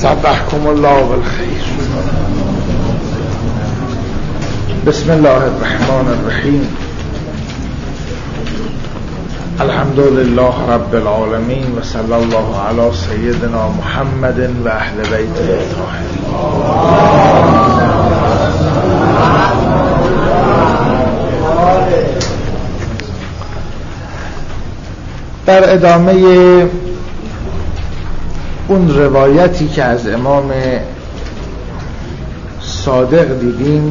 صدقكم الله بالخير. بسم الله الرحمن الرحیم. الحمد لله رب العالمین و صلی الله علی سیدنا محمد و اهل بیته الطاهرین. در ادامه اون روایتی که از امام صادق دیدیم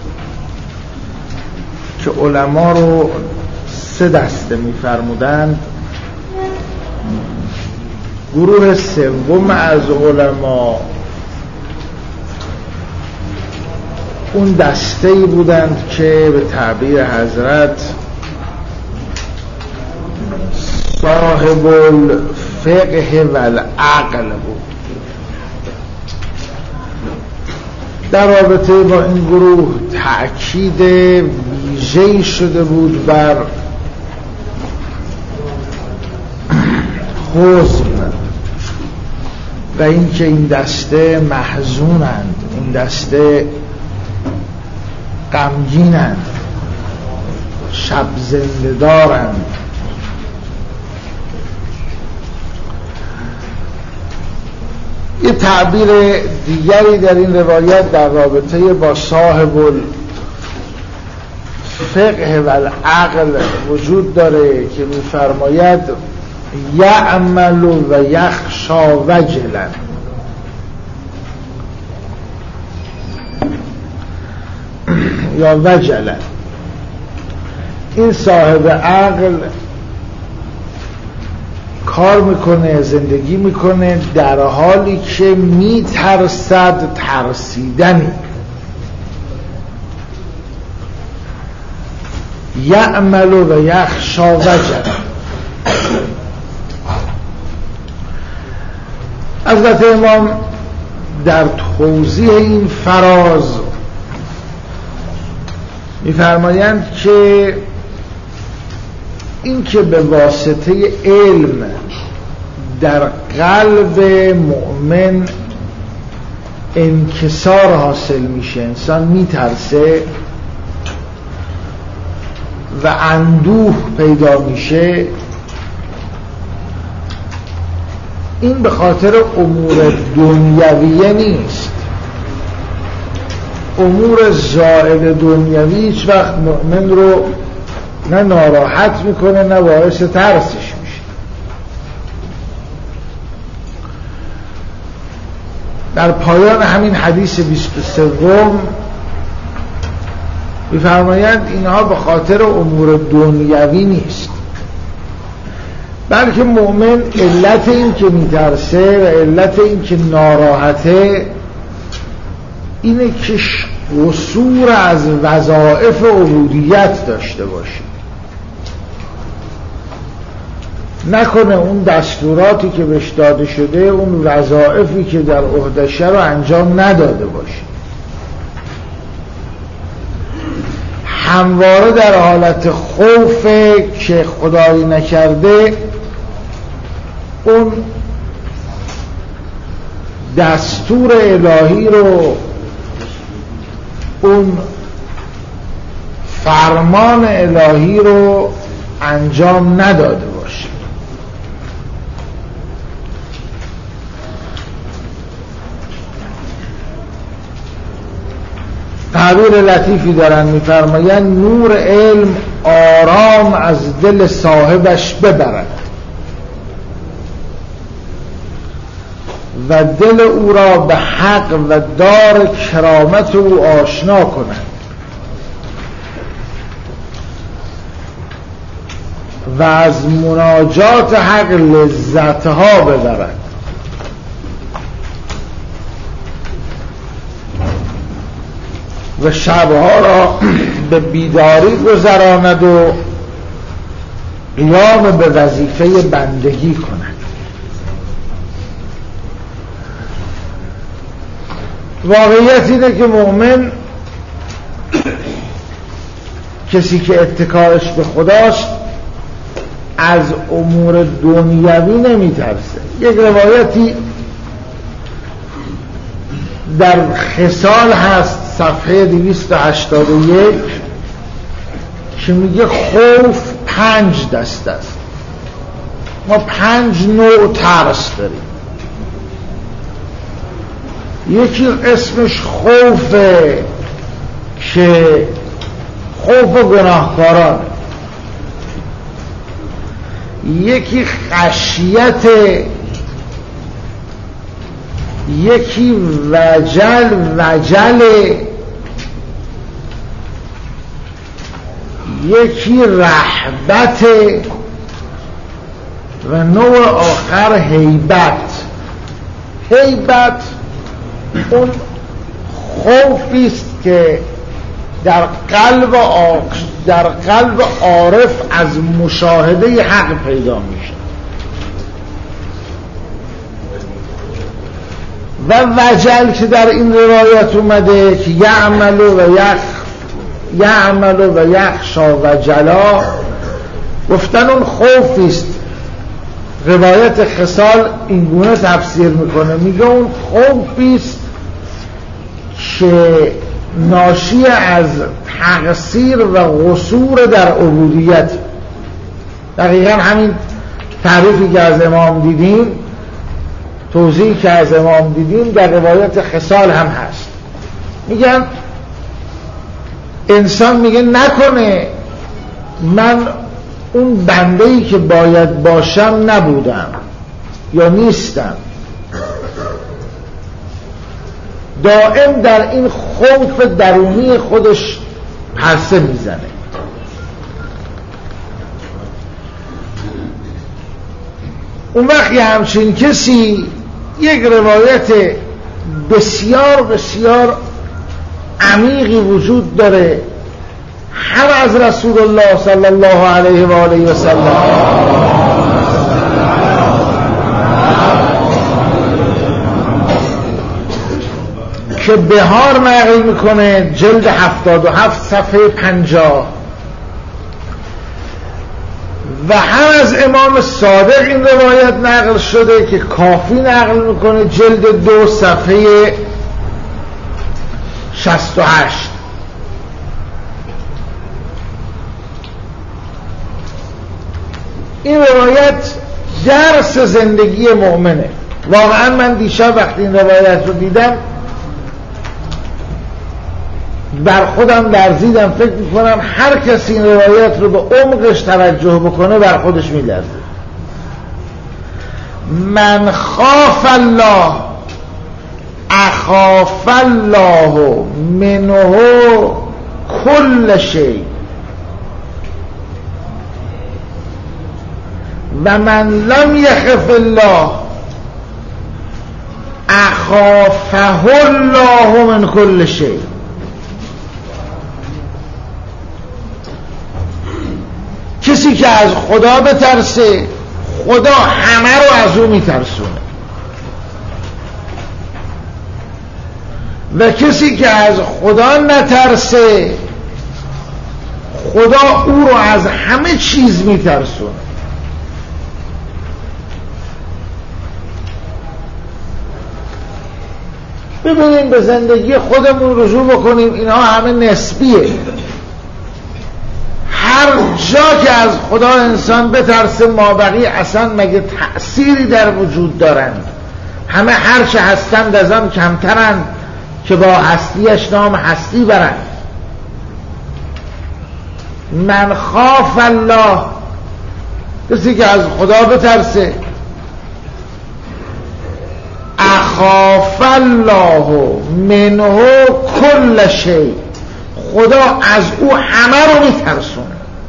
که علما رو سه دسته می‌فرمودند، گروه سوم از علما اون دسته‌ای بودند که به تعبیر حضرت صاحب الفقه و العقل بود. در رابطه با این گروه تأکید ویژه‌ای شده بود بر حزن و اینکه این دسته محزونند، این دسته غمگینند، شب زنده دارند. یه تعبیر دیگری در این روایت در رابطه با صاحب الفقه و العقل وجود داره که می‌فرماید یعمل و یخشا وجلا. یا وجلا. این صاحب عقل کار میکنه، زندگی میکنه در حالی که میترسد ترسیدنی. یعمل و یخشا وجلا. حضرت امام در توضیح این فراز میفرمایند که این که به واسطه علم در قلب مؤمن انکسار حاصل میشه، انسان میترسه و اندوه پیدا میشه، این به خاطر امور دنیویه نیست. امور زائد دنیوی هیچ وقت مؤمن رو نه ناراحت میکنه نه باعث ترسش میشه. در پایان همین حدیث 23 میفرمایند اینها به خاطر امور دنیوی نیست، بلکه مؤمن علت این که میترسه و علت این که ناراحته اینه که قصور از وظایف عبودیت داشته باشه، نکنه اون دستوراتی که بهش داده شده، اون وظایفی که در عهده‌شه رو انجام نداده باشه، همواره در حالت خوف که خدایی نکرده اون دستور الهی رو، اون فرمان الهی رو انجام نداده باشه. تعبیر لطیفی دارن، میفرمایند نور علم آرام از دل صاحبش ببرد و دل او را به حق و دار کرامت او آشنا کند و از مناجات حق لذتها ببرد و شبها را به بیداری گذراند و قیام به وظیفه بندگی کند. واقعیت اینه که مؤمن کسی که اتکاش به خداست از امور دنیوی نمیترسه. یک روایتی در خصال هست صفحه 281 که میگه خوف 5 دست است. ما 5 نوع ترس داریم. یکی اسمش خوفه که خوف گناهکاران، یکی خشیت، یکی وجل، یکی رهبت و نوع آخر هیبت. هیبت اون خوفی است که در قلب عارف از مشاهده حق پیدا میشه و وجل که در این روایت اومده که یعمل و یخشا وجلا، گفتن اون خوفی است. روایت خصال اینگونه تفسیر میکنه، میگه اون خوفی است که ناشی از تقصیر و قصور در عبودیت. دقیقا همین تعریفی که از امام دیدیم، توضیحی که از امام دیدیم در روایت خصال هم هست. میگن انسان میگه نکنه من اون بنده‌ای که باید باشم نبودم یا نیستم، دائم در این خوف درونی خودش پرسه میزنه. اون وقت همچین کسی یک روایت بسیار بسیار عمیقی وجود داره، هم از رسول الله صلی الله علیه و آله و سلم که بهار نقل میکنه، جلد 77 صفحه 50، و هم از امام صادق این روایت نقل شده که کافی نقل میکنه، جلد 2 صفحه 68. این روایت درس زندگی مؤمنه. واقعا من دیشب وقتی این روایت رو دیدم بر خودم درزیدم، فکر میکنم هر کسی این روایت رو به عمقش توجه بکنه بر خودش میلرزه. من خاف الله اخاف الله منه کل شیء و من لم یخف الله اخافه الله من کل شیء. کسی که از خدا بترسه، خدا همه رو از او میترسونه، و کسی که از خدا نترسه، خدا او رو از همه چیز میترسونه. ببینیم به زندگی خودمون رجوع بکنیم، اینها همه نسبیه. هر جا که از خدا انسان بترسه مابقی اصلا مگه تأثیری در وجود دارند؟ همه هرچه هستند از آن کمترند که با هستیش نام هستی برند. من خاف الله، کسی که از خدا بترسه، اخاف الله منه کل شیء، خدا از او همه رو میترسونه.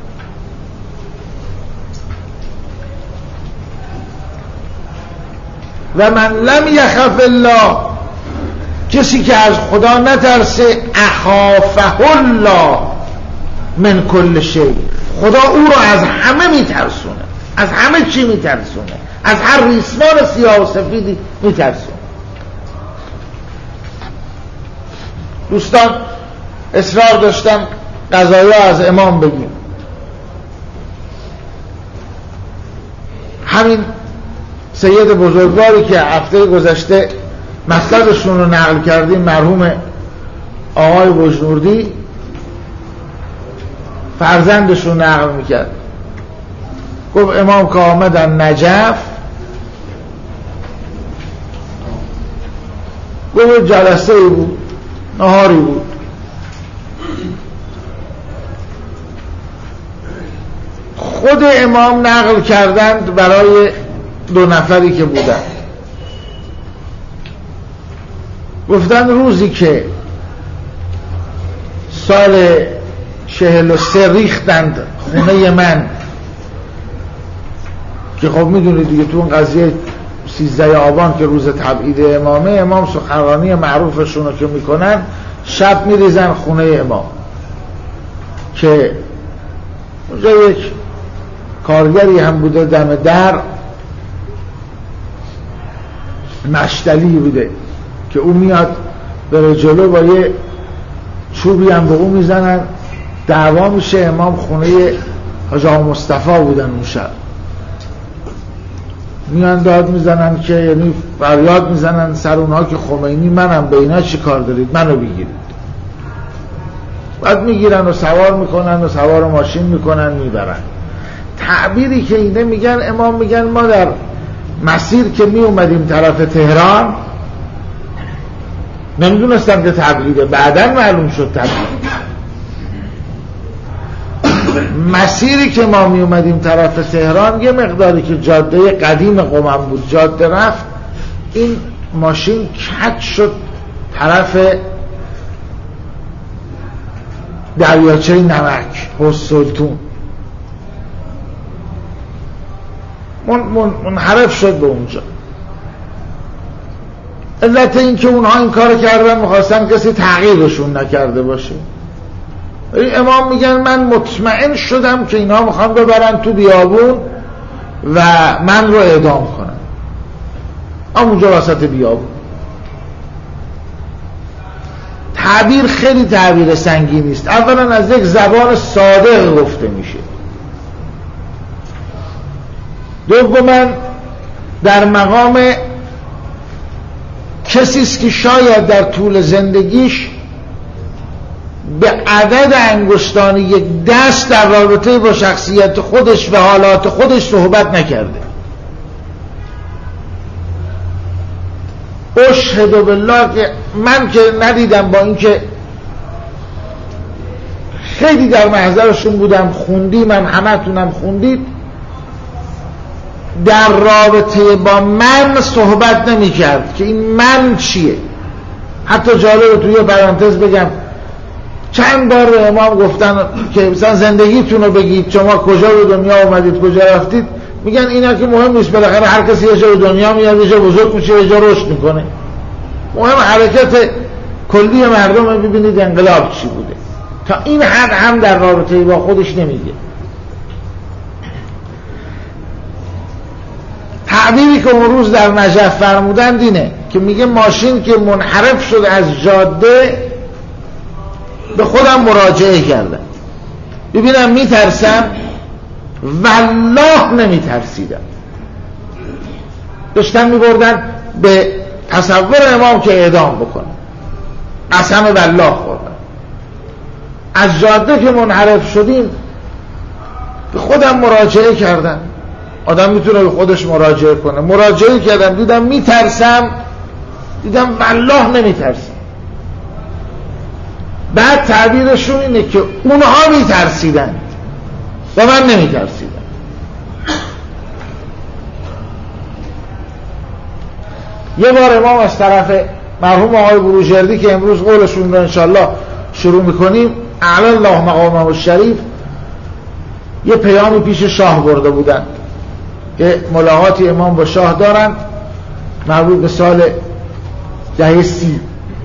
و من لم یخف الله، کسی که از خدا نترسه، اخافه الله من کل شیء، خدا او رو از همه میترسونه. از همه چی میترسونه؟ از هر ریسمان سیاه و سفیدی میترسونه. دوستان اصرار داشتم قضایا از امام بگیم. همین سید بزرگواری که هفته گذشته مسندشون رو نقل کردیم مرحوم آقای بجنوردی، فرزندشون نقل میکرد، گفت امام که آمدن نجف، گفت جلسه ای بود، نهاری بود، خود امام نقل کردند برای 2 نفری که بودن، گفتن روزی که سال 43 ریختند خونه من، که خب میدونید دیگه تو اون قضیه 13 آبان که روز تبعید امامه، امام سخنرانی معروفشون رو که میکنن شب میریزن خونه امام، که اونجا یک کارگری هم بوده دم در، مشتلی بوده که اون میاد بره جلو با یه چوبی هم به اون میزنن، دعوا میشه. امام خونه حاج آقا مصطفی بودن اون شب، میان داد میزنن که یعنی فریاد میزنن سر اونها که خمینی منم، به اینا چی کار دارید، منو بگیرید. بعد میگیرن و سوار میکنن و سوار ماشین میکنن میبرن. تعبیری که اینه میگن، امام میگن ما در مسیر که میومدیم طرف تهران نمیدونستم که تبعیده، بعداً معلوم شد تبعید. مسیری که ما می اومدیم طرف تهران یه مقداری که جاده قدیم قم بود جاده رفت، این ماشین کج شد طرف دریاچه نمک حسلتون، منحرف شد به اونجا. علت این که اونها این کار کردن میخواستن کسی تعقیبشون نکرده باشه. امام میگن من مطمئن شدم که اینا میخوان ببرن تو بیابون و من رو اعدام کنن، اونجا وسط بیابون. تعبیر خیلی تعبیر سنگینی است. اولا از یک زبان صادق گفته میشه، دوما در مقام کسی است که شاید در طول زندگیش به عدد انگشتان یک دست در رابطه با شخصیت خودش و حالات خودش صحبت نکرده. اشهد بالله که من که ندیدم، با اینکه خیلی در محضرشون بودم، خوندیم، من همتونم خوندید، در رابطه با من صحبت نمی کرد که این من چیه. حتی جالب توی پرانتز بگم چند بار به امام گفتن که مثلا زندگیتون رو بگید، شما کجا به دنیا اومدید، کجا رفتید، میگن اینا که مهم نیست، بالاخره هر کسی یه جا به دنیا میاد، یه جا بزرگ میشه، یه جا رشد میکنه، مهم حرکت کلی مردم رو ببینید انقلاب چی بوده. تا این حد هم در رابطه با خودش نمیگه. تعبیری که اون روز در نجف فرمودن اینه که میگه ماشین که منحرف شد از جاده به خودم مراجعه کردم ببینم میترسم، والله نمیترسیدم. داشتن میبردن به تصور امام که اعدام بکنه، قسم والله خوردم. از جاده که منحرف شدیم به خودم مراجعه کردم. آدم میتونه به خودش مراجعه کنه. مراجعه کردم، دیدم میترسم، دیدم والله نمیترسم. بعد تعبیرشون اینه که اونها میترسیدن و من نمیترسیدم. یه بار امام از طرف مرحوم آقای بروجردی که امروز قولشون رو انشالله شروع میکنیم، اعلی الله مقامه الشریف، یه پیامی پیش شاه برده بودن که ملاقاتی امام با شاه دارن مربوط به سال دهه 30.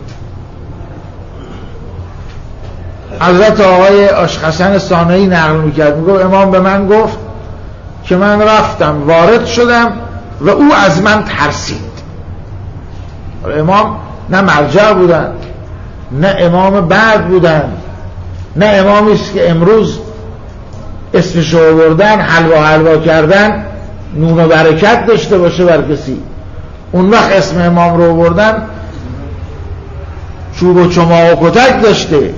حضرت آقای آشقحسن صانعی نقل میکرد، میگه امام به من گفت که من رفتم وارد شدم و او از من ترسید. امام نه مرجع بودن، نه امام بعد بودن، نه امامی است که امروز اسمشو آوردن حلوا کردن نون و برکت داشته باشه بر کسی. اون وقت اسم امام رو آوردن چوب و چماق و کتک داشته.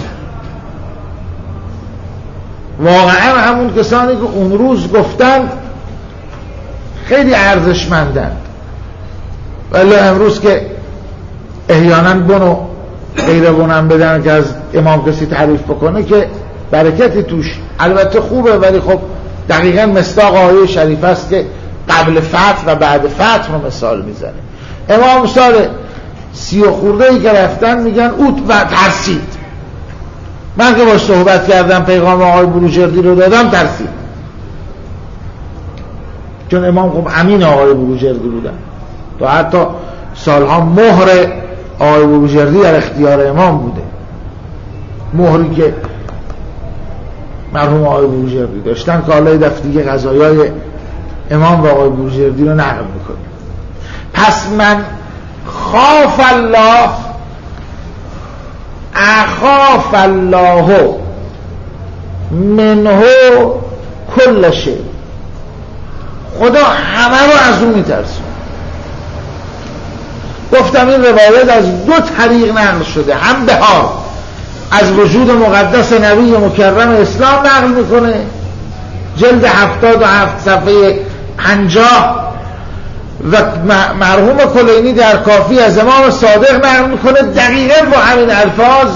واقعا همون کسانی که اون روز گفتند خیلی ارزشمندند، ولی امروز که احیانا بنو غیر بنم بدن که از امام کسی تعریف بکنه که برکتی توش البته خوبه، ولی خب دقیقا مصداق آیه شریف است که قبل فتح و بعد فتح رو مثال میزنه. امام سال 30 خورده‌ای که رفتن میگن اوت و ترسید. من که باش صحبت کردم پیغام آقای بروجردی رو دادم ترسید، چون امام خب امین آقای بروجردی بودن تا حتی سالها مهر آقای بروجردی در اختیار امام بوده، مهری که مرحوم آقای بروجردی داشتن که حالا دفتیه قضایای امام و آقای بروجردی رو نقل میکنه. پس من خاف الله اخاف الله منه کل شیء، خدا همه رو از اون میترسه. گفتم این روایت از 2 طریق نقل شده، هم بهار از وجود مقدس نبی مکرم اسلام نقل میکنه، جلد 77 صفحه 50، و مرحوم کلینی در کافی از امام صادق نقل میکنه دقیقاً با همین الفاظ،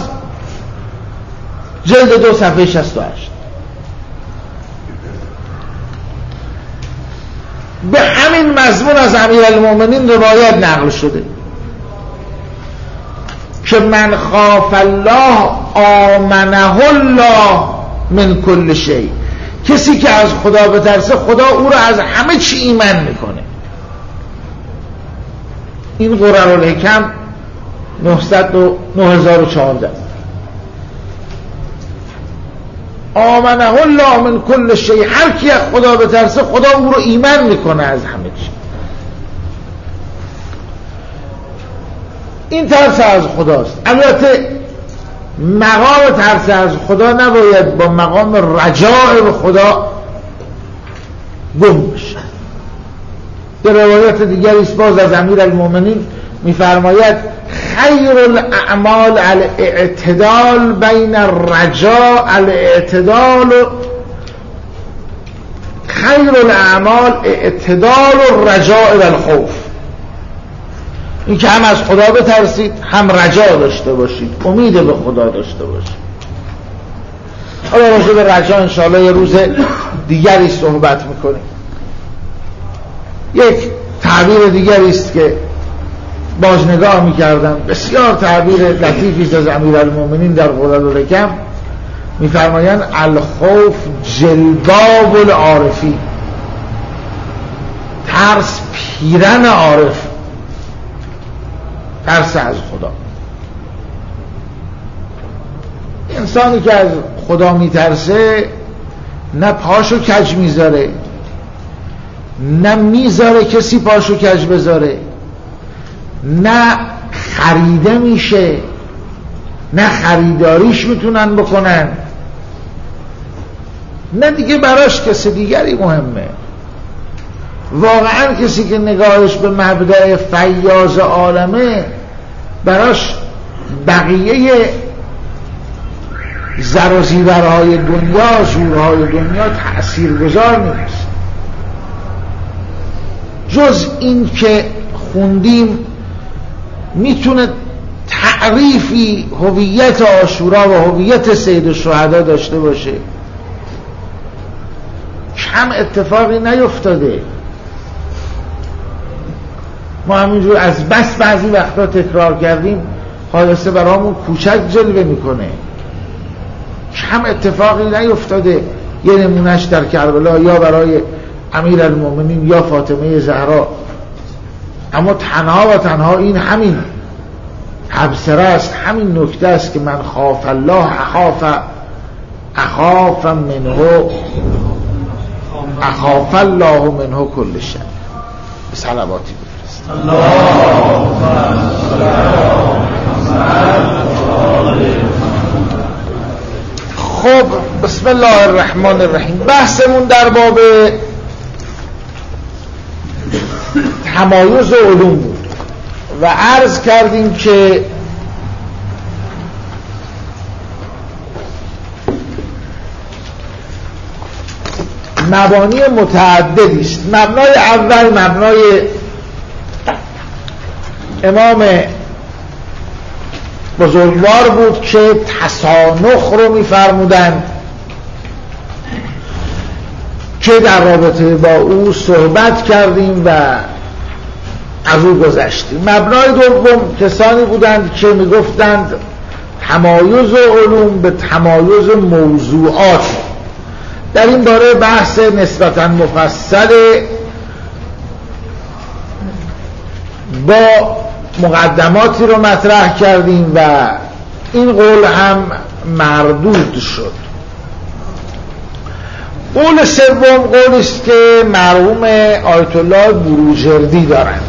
جلد 2 صفحه 68. به همین مضمون از امیرالمومنین روایت نقل شده که من خاف الله آمنه الله من کل شیء، کسی که از خدا بترسه خدا او را از همه چی ایمن میکنه. این قرآن‌الحکم 9014. آمنه الله من کل شیء، هر کی از خدا بترسه خدا او رو ایمن میکنه از همه چی. این ترس از خداست. البته مقام ترس از خدا نباید با مقام رجاء به خدا گم بشه. در روایت دیگری است باز از امیرالمومنین میفرماید خیر الاعمال الاعتدال بین الرجاء الاعتدال، خیر الاعمال اعتدال الرجاء و الخوف، این که هم از خدا بترسید هم رجا داشته باشید، امید به خدا داشته باشید. حالا راجع به رجا انشاءالله یه روز دیگری صحبت میکنیم. یک تعبیر دیگری است که باز نگاه میکردم، بسیار تعبیر لطیفی از امیرالمومنین در قرآن‌الحکم میفرمایند الخوف جلباب العارفی، ترس پیرن عارف، ترس از خدا. انسانی که از خدا میترسه نه پاشو کج میذاره، نه میذاره کسی پاشو کج بذاره، نه خریده میشه، نه خریداریش میتونن بکنن، نه دیگه براش کسی دیگری مهمه. واقعا کسی که نگاهش به مبدأ فیاض عالمه براش بقیه زر و زیورهای دنیا، زورهای دنیا تأثیرگذار نیست، جز این که خوندیم میتونه تعریفی هویت عاشورا و هویت سید الشهدا داشته باشه. کم اتفاقی نیفتاده، ما همینجور از بس بعضی وقتا تکرار کردیم حادثه برامون کوچک جلوه میکنه. کم اتفاقی نیفتاده. یه نمونهش در کربلا یا برای امیرالمومنین یا فاطمه زهرا، اما تنها و تنها این همین تبصره است، همین نکته است که من خاف الله اخاف الله منه کل شیء. به صلواتی بفرست. خب بسم الله الرحمن الرحیم. بحثمون در باب تمایز علوم بود و عرض کردیم که مبانی متعددی است. مبنای اول مبنای امام بزرگوار بود که تسانخ رو می‌فرمودند که در رابطه با او صحبت کردیم و از او گذشتیم. مبنای دوم کسانی بودند که میگفتند تمایز علوم به تمایز موضوعات. در این باره بحث نسبتاً مفصل با مقدماتی رو مطرح کردیم و این قول هم مردود شد. قول سوم قولی است که مرحوم آیت الله بروجردی دارند.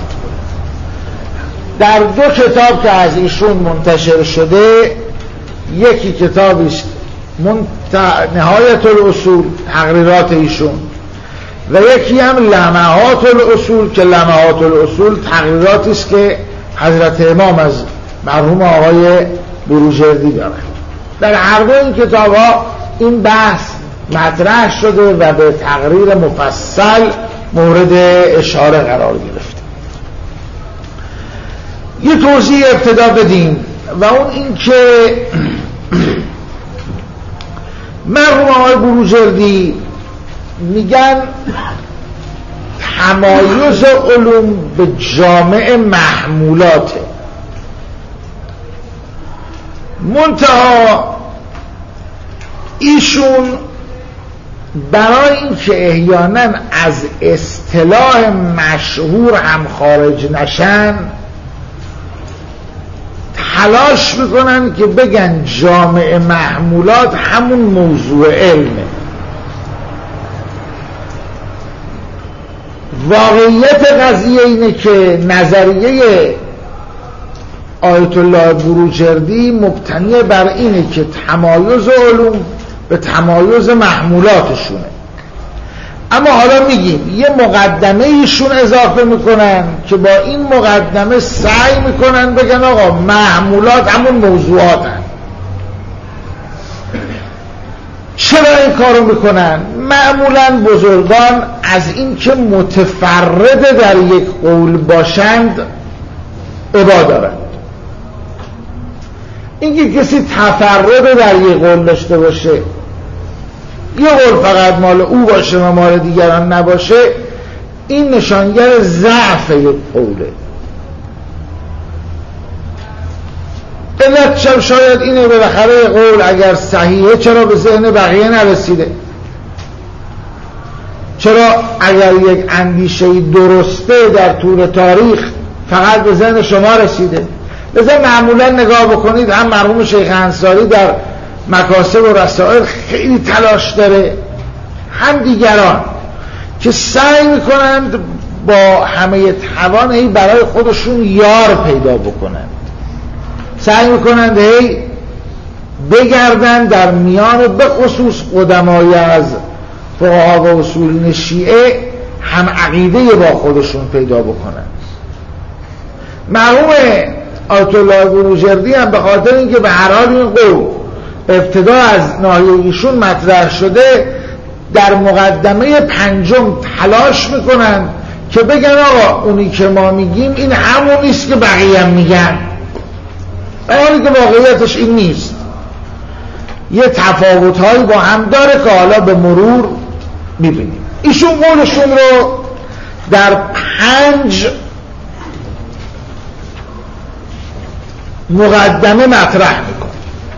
در دو کتاب که از ایشون منتشر شده، یکی کتابی است نهایت الاصول تقریرات ایشون و یکی هم لمحات الاصول که لمحات الاصول تقریراتی است که حضرت امام از مرحوم آقای بروجردی دارند. در هر دو این کتاب ها این بحث مطرح شده و به تقریر مفصل مورد اشاره قرار گرفته. یه توضیح ابتدا بدیم و اون این که مرحوم آقای بروجردی میگن تمایز علوم به جامع محمولاته، منتها ایشون برای اینکه احیانا از اصطلاح مشهور هم خارج نشن تلاش میکنن که بگن جامع محمولات همون موضوع علمه. واقعیت قضیه اینه که نظریه آیت الله بروجردی مبتنی بر اینه که تمایز علوم به تمایز محمولاتشونه، اما حالا میگیم یه مقدمه ایشون اضافه میکنن که با این مقدمه سعی میکنن بگن آقا محمولات همون موضوعات هست. چرا این کارو میکنن؟ معمولا بزرگان از این که متفرد در یک قول باشند ابا دارند. اینکه کسی تفرد در یک قول داشته باشه، یه قول فقط مال او باشه و مال دیگران نباشه، این نشانگر ضعف یک قوله. علت شاید اینه بالاخره قول اگر صحیحه چرا به ذهن بقیه نرسیده؟ چرا اگر یک اندیشه درسته در طول تاریخ فقط به ذهن شما رسیده؟ لذا معمولا نگاه بکنید هم مرحوم شیخ انصاری در مکاسب و رسائل خیلی تلاش داره، هم دیگران که سعی میکنند با همه توان برای خودشون یار پیدا بکنند، سعی میکنند بگردن در میان به خصوص قدمای از فقها و اصولین شیعه هم عقیده با خودشون پیدا بکنند. مرحوم آیت الله بروجردی هم به خاطر اینکه به هر حال این قول ابتدا از ناحیه ایشون مطرح شده، در مقدمه پنجم تلاش میکنن که بگن آقا اونی که ما میگیم این همون نیست که بقیه هم میگن، حالی که واقعیتش این نیست. یه تفاوت‌هایی با هم داره که حالا به مرور میبینیم. ایشون قولشون رو در 5 مقدمه مطرح میکنه.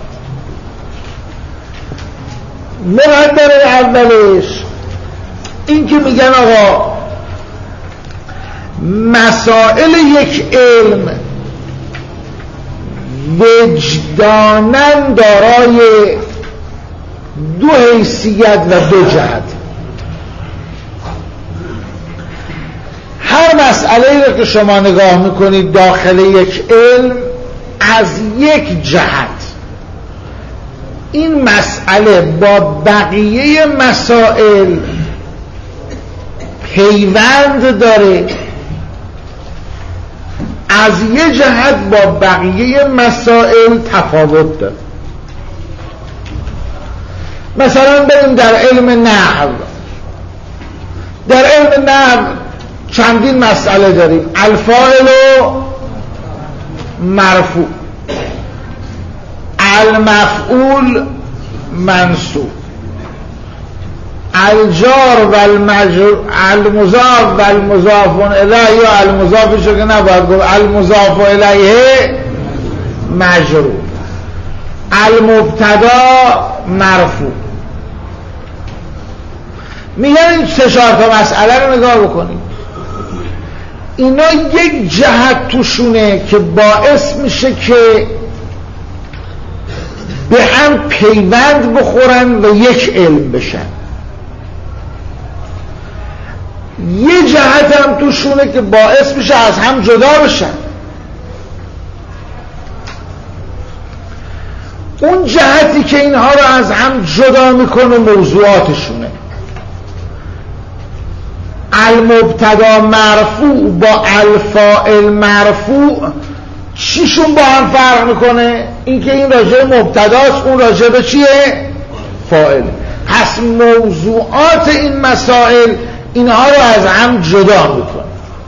مقدمه اولش این که میگن آقا مسائل یک علم وجداناً دارای 2 حیثیت و 2 جهت. هر مسئله رو که شما نگاه میکنید داخل یک علم از یک جهت این مسئله با بقیه مسائل پیوند داره، از یه جهت با بقیه مسائل تفاوت داره. مثلا بریم در علم نحو، در علم نحو چندین مسئله داریم. الفاعل مرفوع، المفعول منصوب، الجار و المضاف و المضاف الیه یا المضاف شو که نباید گفت المضاف الیه مجرور، المبتدا مرفوع. میگن این 3-4 تا مسئله رو نگاه بکنید، اینا یک جهت توشونه که باعث میشه که به هم پیوند بخورن و یک علم بشن. یه جهت هم توشونه که باعث میشه از هم جدا بشن. اون جهتی که اینها رو از هم جدا میکنه موضوعاتشونه. المبتدا مرفوع با الفاعل مرفوع چیشون با هم فرق میکنه؟ اینکه این راجع مبتداست، اون راجع به چیه؟ فاعل. پس موضوعات این مسائل اینها رو از هم جدا میکنه.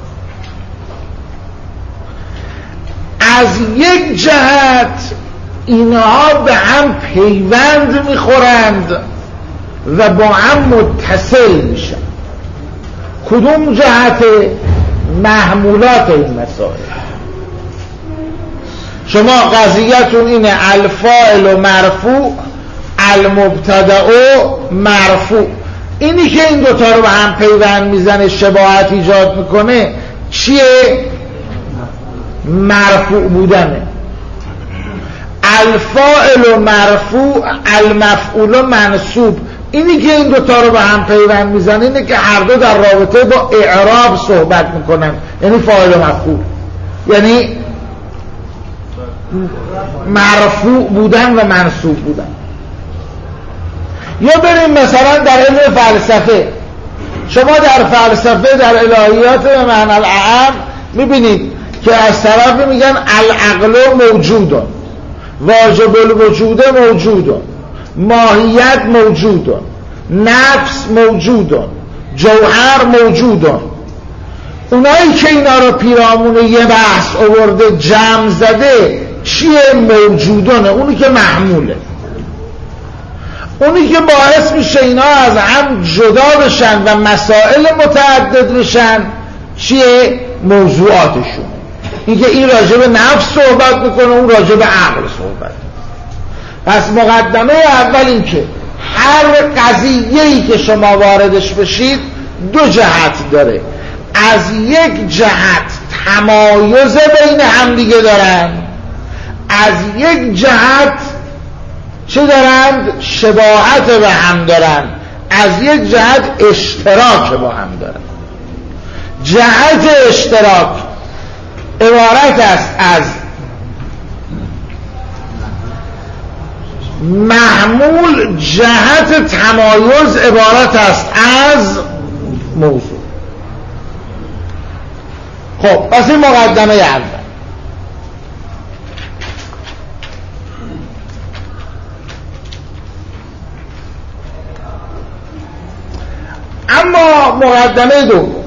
از یک جهت اینها به هم پیوند میخورند و با هم متصل میشن. کدوم جهت؟ محمولات این مسائل. شما قضیتون اینه الفاعل مرفوع، المبتدا مرفوع. اینی که این دوتا رو به هم پیوند میزنه، شباهت ایجاد میکنه، چیه؟ مرفوع بودنه. الفاعل مرفوع، المفعول منصوب. اینی که این دوتا رو به هم پیوند میزنه اینه که هر دو در رابطه با اعراب صحبت میکنن، یعنی فاعل و مفعول، یعنی مرفوع بودن و منصوب بودن. یا بریم مثلا در علم فلسفه. شما در فلسفه در الهیات به معنی الاعم میبینید که از طرف میگن العقل موجود، واجب الوجود موجود، ماهیت موجود، نفس موجود، جوهر موجود. اونایی که اینا رو پیرامون یه بحث آورده جمع زده چیه؟ موجودانه. اونی که محموله، اونی که باعث میشه اینا از هم جدا بشن و مسائل متعدد بشن چیه؟ موضوعاتشون. این که این راجع به نفس صحبت میکنه، اون راجع به عقل صحبت. پس مقدمه اول این که هر قضیه‌ای که شما واردش بشید دو جهت داره. از یک جهت تمایز بین هم دیگه دارن، از یک جهت چه دارند؟ شباهت به هم دارن، از یک جهت اشتراک با هم دارن. جهت اشتراک عبارت است از محمول، جهت تمایز عبارت است از موضوع. خب پس این مقدمه اول. اما مقدمه دوم،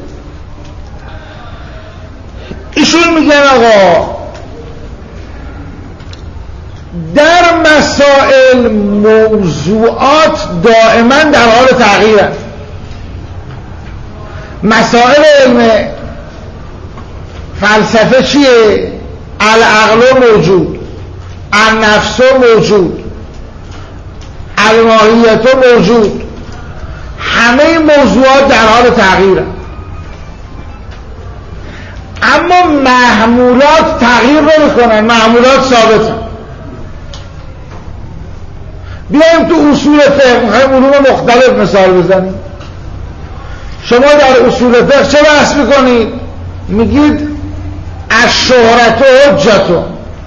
ایشون میگن آقا در مسائل موضوعات دائما در حال تغییر است. مسائل علم فلسفه چیه؟ العقل موجود، النفس موجود، الماهیت موجود. همه موضوعات در حال تغییر است. اما محمولات تغییر نمی‌کنن، محمولات ثابتن. بیایم تو اصول فقه، میخوایم علوم مختلف مثال بزنیم. شما در اصول فقه چه بحث میکنید؟ میگید الشهرت حجة،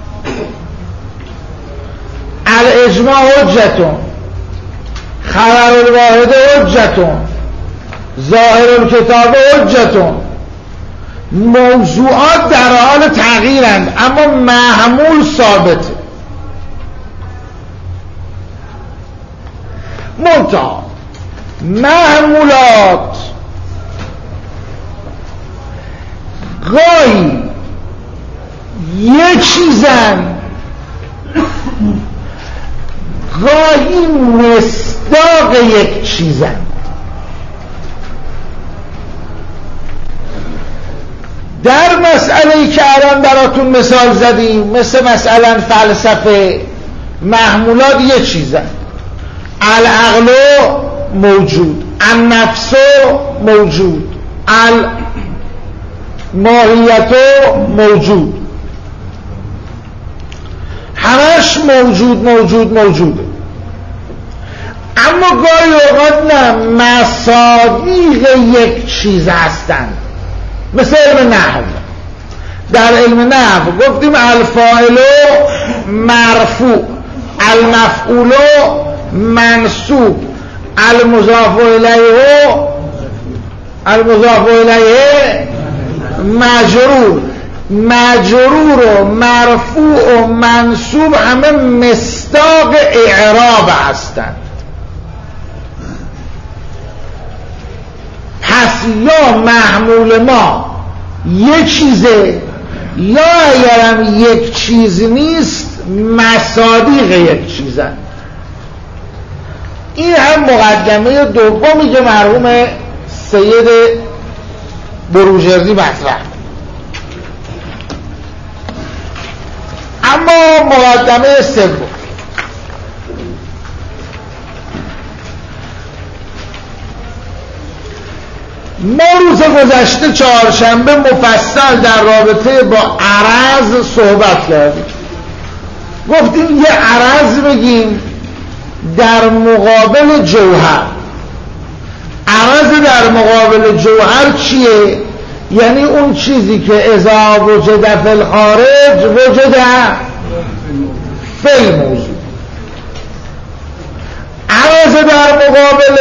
الاجماع حجة، خبر الواحد حجة، ظاهر الکتاب حجة. موضوعات در حال تغییرند اما محمول ثابته. منتها محمولات چیزن، گاهی مصداق یک چیزن. در مسئله‌ای که الان براتون مثال زدیم، مثل مثلا فلسفه، محمولات یه چیزن. العقل موجود، النفس موجود، الماهیت موجود، همش موجوده. اما گاهی اوقات نه، مصادیق یک چیز هستند. مثل علم نحو. در علم نحو گفتیم الفاعل مرفوع، المفعول منصوب، المضاف الیه مجرور و مرفوع و منصوب همه مصداق اعراب هستند. پس یا محمول ما یک چیزه، یا اگرم یک چیز نیست مصادیق یک چیزن. این هم مقدمه دومی که مرحوم سید بروجردی مطرح. اما مقدمه سوم، ما روز گذشته چهارشنبه مفصل در رابطه با عرض صحبت کردیم. گفتیم یه عرض بگیم در مقابل جوهر. عرض در مقابل جوهر چیه؟ یعنی اون چیزی که اذا وجد فی الخارج وجد فی الموضوع. عرض در مقابل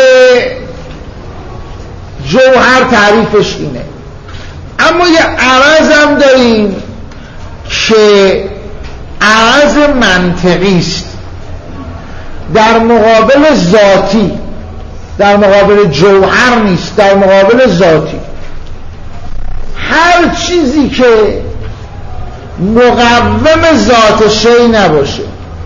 جوهر تعریفش اینه. اما یه عرض هم داریم که عرض منطقی است، در مقابل ذاتی، در مقابل جوهر نیست، در مقابل ذاتی. هر چیزی که مقوم ذات شی نباشه.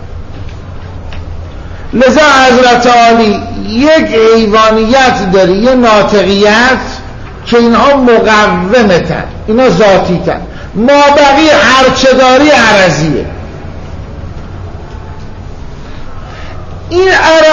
لذا حضرت عالی یک حیوانیت داری، یه ناطقیت که اینها مقومتن، اینا ذاتی تن. ما بقیه هرچه داری عرضیه. این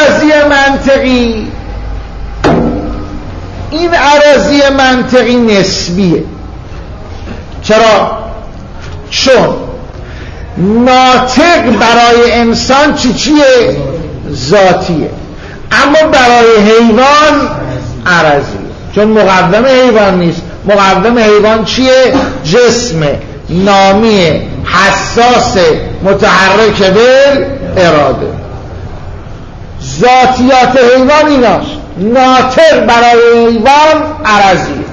عرضی منطقی نسبیه. چرا؟ چون ناطق برای انسان چیه؟ ذاتیه. اما برای حیوان عرضیه، چون مقوم حیوان نیست. مقوم حیوان چیه؟ جسم نامی حساس متحرک بالاراده. ذاتیات حیوان ایناست. ناطق برای حیوان عرضیه.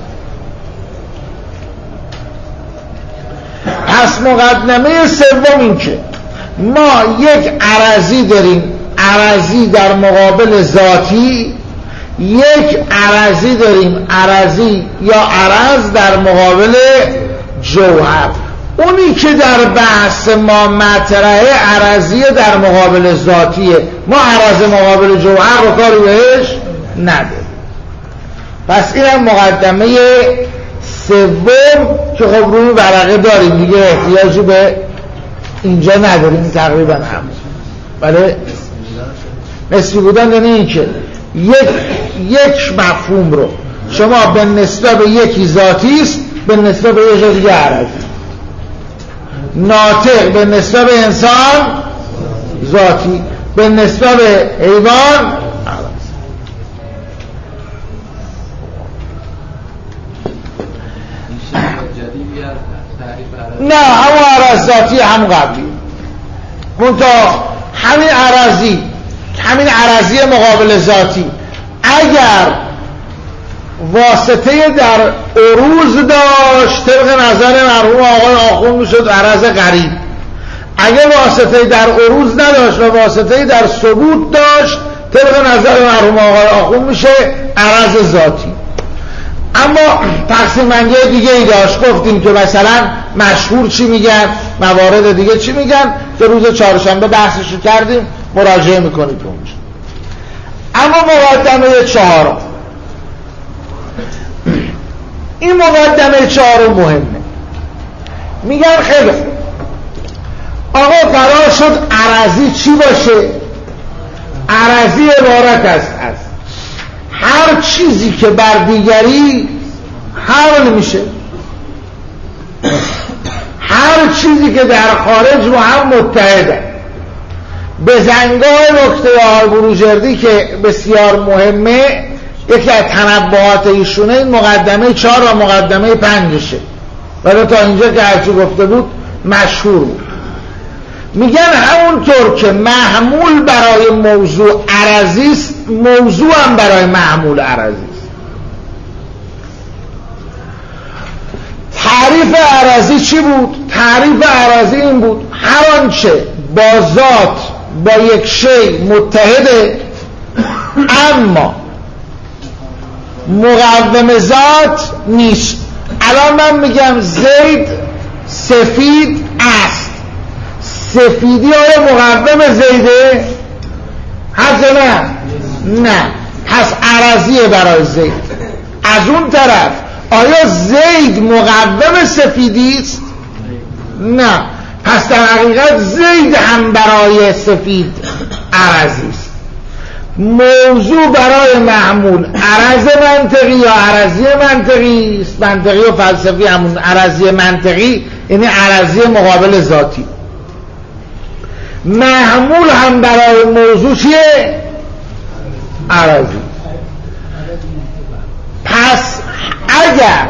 پس مقدمه سوم این که ما یک عرضی داریم، عرضی در مقابل ذاتی. یک عرضی داریم، عرضی یا عرض در مقابل جوهر. اونی که در بحث ما مطرحه عرضی در مقابل ذاتیه. ما عرض مقابل جوهر رو کاری بهش نداریم. پس این هم مقدمه سوم که خب روی ورقه داریم دیگه، احتیاجی به اینجا نداریم تقریبا هم. بله نسبی بودن یعنی این که یک مفهوم رو شما به نسبت به یکی ذاتی است، به نسبت به یک دیگه عرضی. ناطق به نسبت به انسان ذاتی، به نسبت به حیوان عرضی. نه همون عرض ذاتی هم قبلی. منتها همین عرضی مقابل ذاتی اگر واسطه در عروض داشت، طبق نظر مرحوم آقای آخوند میشد عرض غریب. اگر واسطه در عروض نداشت و واسطه در ثبوت داشت، طبق نظر مرحوم آقای آخوند میشه عرض ذاتی. اما تقسیم بندی دیگه ای داشت. گفتیم که مثلا مشهور چی میگن، موارد دیگه چی میگن، که روز چهارشنبه بحثشو کردیم، مراجعه میکنید اونجا. اما مقدمه چهارم، این مقدمه چهارم مهمه. میگن خیلی آقا قرار شد عرضی چی باشه؟ عرضی عبارت است از هر چیزی که بر دیگری حمل میشه، هر چیزی که در خارج با هم متحده. به زنگاه نکته آلبروجردی که بسیار مهمه، یکی از تنبؤات ایشونه این مقدمه 4 و مقدمه 5شه، ولی تا اینجا که هرچی گفته بود مشهور بود. میگن همونطور که محمول برای موضوع عرضی است، موضوع هم برای محمول عرضی است. تعریف عرضی چی بود؟ تعریف عرضی این بود هر آنچه با ذات با یک شی متحده اما مقوم ذات نیست. الان من میگم زید سفید است، سفیدی آیا مقوم زیده؟ هست نه. پس عرضیه برای زید. از اون طرف آیا زید مقوم سفیدی است؟ نه. پس در حقیقت زید هم برای سفید عرضی است. موضوع برای محمول عرض منطقی یا عرضی منطقی است. منطقی و فلسفی همون عرضی منطقی، یعنی عرضی مقابل ذاتی. محمول هم برای موضوع چیه؟ عرضی. پس اگر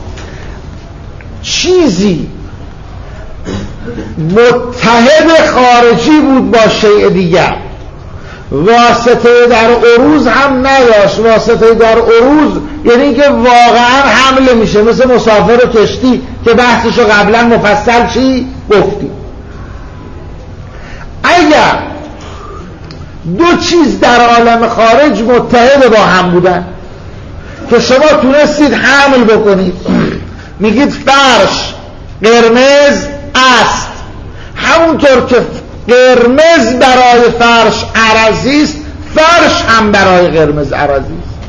چیزی متحد خارجی بود با شیء دیگر، واسطه در عروض هم نداشت، واسطه در عروض یعنی که واقعا حمله میشه، مثل مسافر و کشتی که بحثشو قبلا مفصل چی گفتیم. اگر دو چیز در عالم خارج متحد با هم بودن که شما تونستید حمل بکنید، میگید فرش قرمز است، همونطور که قرمز برای فرش عرضی است، فرش هم برای قرمز عرضی است.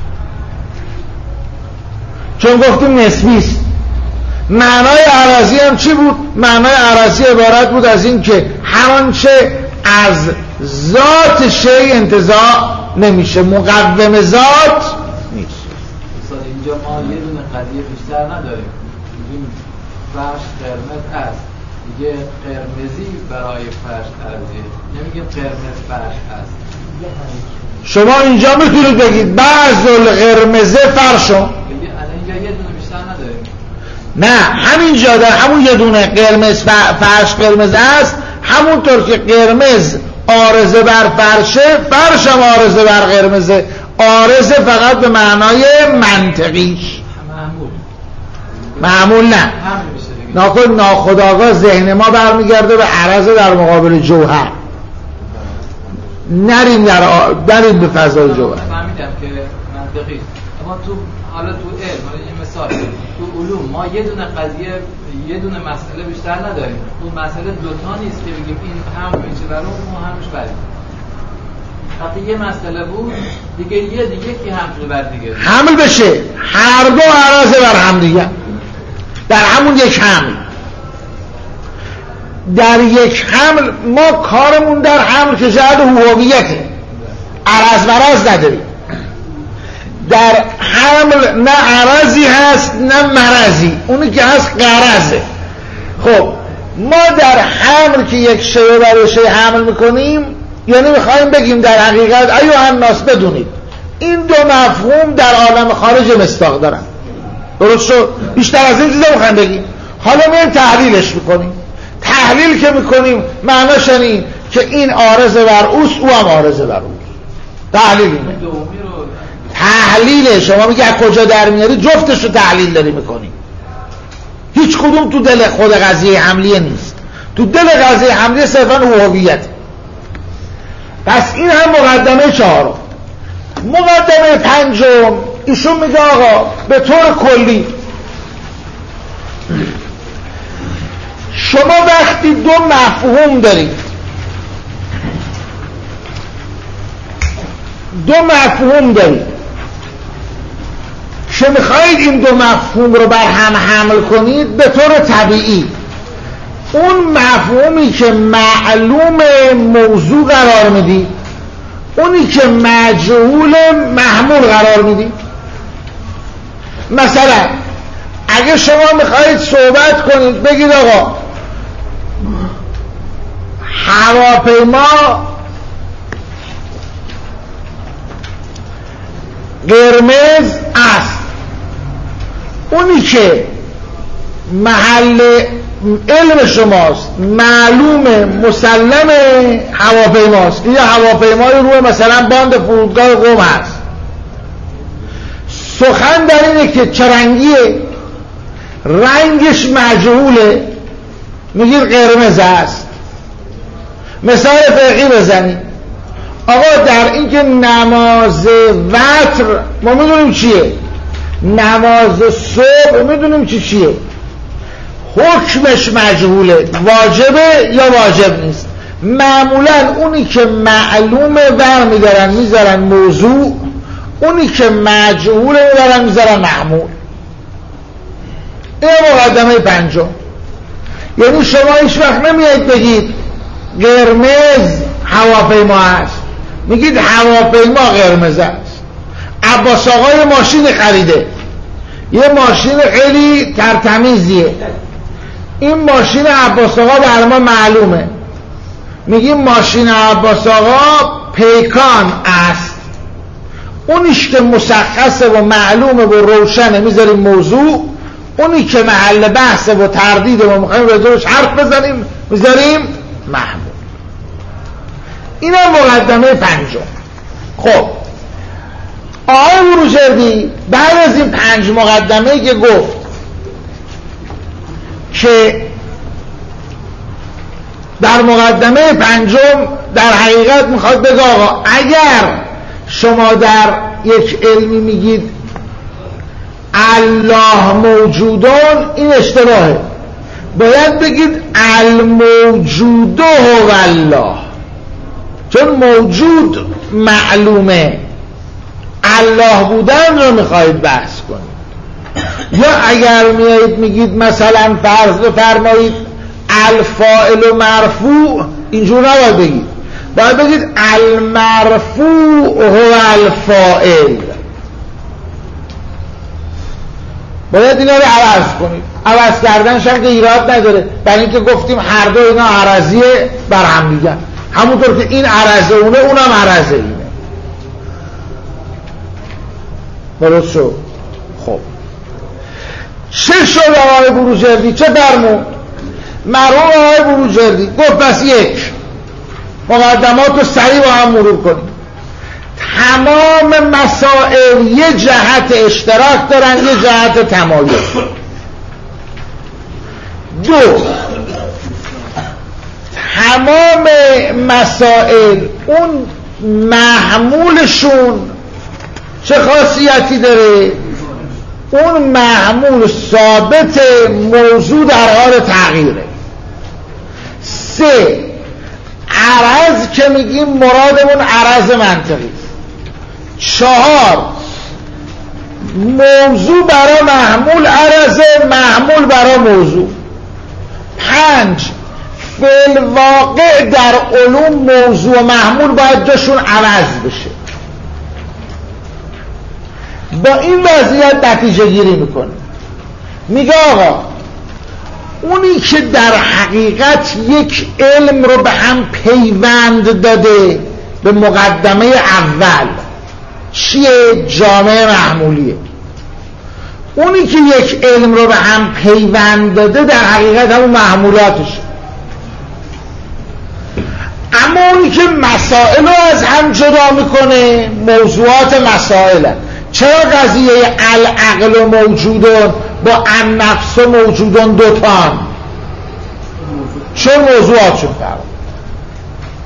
چون گفتیم نسبی است. معنای عرضی هم چی بود؟ معنای عرضی عبارت بود از این که هر آنچه از ذات شی انتزاع نمیشه، مقوم ذات نیست. اینجا ما یه دونه قضیه بیشتر نداریم، میگیم فرش قرمز است، دیگه قرمزی برای فرش عرضیه، نمیگیم قرمز فرش است. شما اینجا میتونید بگید بعض القرمزه فرشو، اینجا یه دونه بیشتر نداریم. نه، همینجا در همون یه دونه قرمز فرش قرمز است، همونطور که قرمز عارضه بر فرشه، فرش هم عارضه بر قرمزه. عارضه فقط به معنای منطقیش، معمول نه. ناخودآگاه ذهن ما برمیگرده به عرضه در مقابل جوهر. نریم به فضای جوهر. فهمیدم که منطقی، اما حالا تو علم، حالا یه مثال، تو علوم ما یه دونه قضیه، یه دونه مسئله بیشتر نداریم. اون مسئله دوتا نیست که بگیم این هم میشه برای اون همش برای. وقتی یه مسئله بود دیگه یکی حمل بر دیگه حمل بشه، هر دو عرضه بر هم دیگه، در همون یک حمل. در یک حمل ما کارمون در حمل که جهت هویته، عرض مرض نداریم. در حمل نه عرضی هست نه مرضی، اونی که هست قرضه. خب ما در حمل که یک شی برای شی حمل میکنیم، یعنی میخوایم بگیم در حقیقت ایها الناس بدونید این دو مفهوم در عالم خارج مصداق دارن. درست شد؟ بیشتر از این چیزا میخوایم بگیم. حالا میایم تحلیلش میکنیم. تحلیل که میکنیم معناش این که این عارضه بر اوست، او هم عارضه بر اوست. تحلیل اینه. تحلیل شما میگه از کجا در میاری، جفتش رو تحلیل داری میکنی. هیچ کدوم تو دل خود قضیه حملیه نیست. تو دل قضیه حملیه صرفا هویت. پس این هم مقدمه 4. مقدمه 5 ایشون میگه آقا به طور کلی شما وقتی دو مفهوم دارید، که میخواید این دو مفهوم رو بر هم حمل کنید، به طور طبیعی اون مفهومی که معلوم موضوع قرار میدید، اونی که مجهول محمول قرار میدید. مثلا اگه شما میخواید صحبت کنید بگید آقا هواپیما قرمز است، اونی که محل علم شماست، معلوم مسلم هواپیماست که یه هواپیمای روی مثلا باند فرودگاه قم هست. سخن در اینه که چه رنگیه، رنگش مجهوله، میگید قرمز است. مثال فقهی بزنید، آقا در این که نماز وتر ما میدونیم چیه، نماز صبح میدونیم چیه، حکمش مجهوله، واجبه یا واجب نیست. معمولا اونی که معلومه برمیدارن میذارن موضوع، اونی که مجهوله میذارن میذارن محمول. این مقدمه پنجم. یعنی شما هیچ وقت نمیایید بگید قرمز هواپیما است، میگید هواپیما قرمز است. عباس آقای ماشین خریده، یه ماشین خیلی ترتمیزیه، این ماشین عباس آقا در ما معلومه، میگیم ماشین عباس آقا پیکان است. اونیش که مشخصه و معلومه و روشنه میذاریم موضوع، اونی که محل بحثه و تردیده و میخوایم راجعش حرف بزنیم میذاریم محمول. این هم مقدمه پنجم. خب آقای بروجردی بعد از این 5 مقدمه که گفت که در مقدمه پنجم در حقیقت میخواد بگه آقا اگر شما در یک علمی میگید الله موجودون، این اشتباهه، باید بگید الموجوده هو الله، چون موجود معلومه، الله بودن رو میخواید بحث کنید. یا اگر میایید میگید مثلا فرض بفرمایید الفاعل و مرفوع، اینجور نباید بگید، باید بگید المرفوع هو الفاعل. باید اینا رو عوض کنید. عوض کردنش هم که ایراد نداره، برای اینکه گفتیم هر دو اینا عرضیه بر هم دیگه، همونطور که این عرضه اونه اونم عرضه اینه. درست شد؟ خب چه شد آقای بروجردی؟ چه فرمود؟ مرحوم آقای بروجردی گفت بس یک مقدمات رو سریع با هم مرور کنیم. تمام مسائل یه جهت اشتراک دارن، یه جهت تمایز. دو، تمام مسائل اون محمولشون چه خاصیتی داره؟ اون محمول ثابت، موضوع در حال تغییره. 3، عرض که میگیم مرادمون عرض منطقی. 4، موضوع برای محمول عرضه، محمول برای موضوع. 5، فی‌الواقع در علوم موضوع و محمول باید جاشون عوض بشه. با این وضعیت نتیجه گیری میکنه، میگه آقا اونی که در حقیقت یک علم رو به هم پیوند داده به مقدمه اول چیه؟ جامعه محمولیه. اونی که یک علم رو به هم پیوند داده در حقیقت همون محمولاتشه. اما اونی که مسائل رو از هم جدا میکنه موضوعات مسائله. چرا قضیه العقل موجودون با النفس موجودون دوتان؟ چون موضوعاتشون فرق.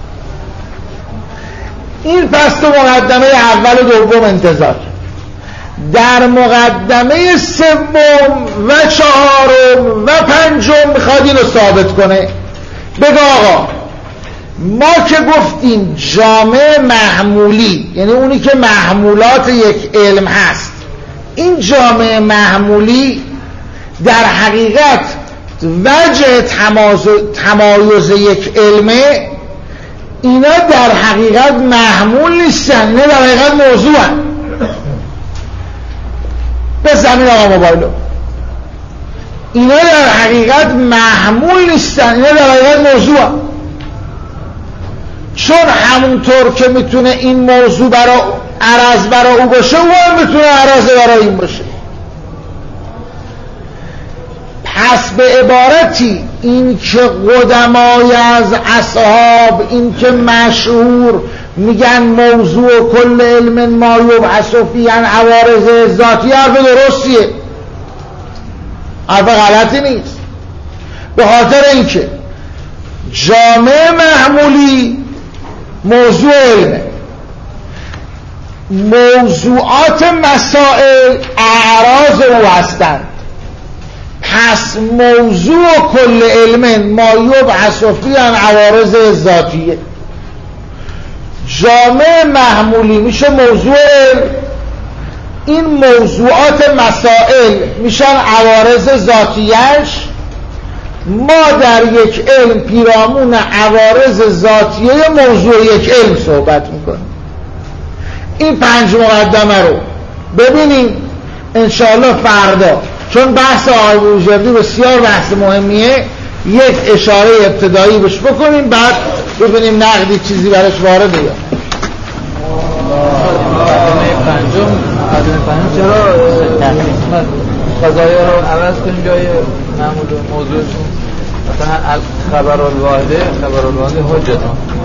این پس تو مقدمه اول و دوم انتظار. در مقدمه سوم و چهارم و پنجم میخواد اینو ثابت کنه. بگه آقا ما که گفتیم جامع محمولی، یعنی اونی که محمولات یک علم هست، این جامع محمولی در حقیقت وجه تمایز یک علمه، اینا در حقیقت محمول نیستن، اینا در حقیقت موضوع هست. به زمین آقا موبایلو، اینا در حقیقت محمول نیستن، اینا در حقیقت موضوع هست. چون همونطور که میتونه این موضوع عرض برای او باشه، او هم میتونه عرض برای این باشه. پس به عبارتی این که قدمای از اصحاب، این که مشهور میگن موضوع کل علم ما یبحث فیه عن عوارض ذاتی، حرف درستیه، حرف غلطی نیست. به خاطر اینکه جامع محمولی موضوع علمه، موضوعات مسائل اعراض او هستند. پس موضوع کل علم ما یبحث فیه عن عوارض ذاتیه. جامع محمولی میشه موضوع علم، این موضوعات مسائل میشن عوارض ذاتیش. ما در یک علم پیرامون عوارض ذاتیه موضوع یک علم صحبت میکنیم. این 5 مقدمه رو ببینیم انشاءالله فردا، چون بحث آقای بروجردی بسیار بحث مهمیه، یک اشاره ابتدایی بهش بکنیم، بعد ببینیم نقدی چیزی براش وارد یا پنجم چرا قضایه رو عوض کنیم جای معمول موضوعشون؟ مثلا خبر الواحده حجت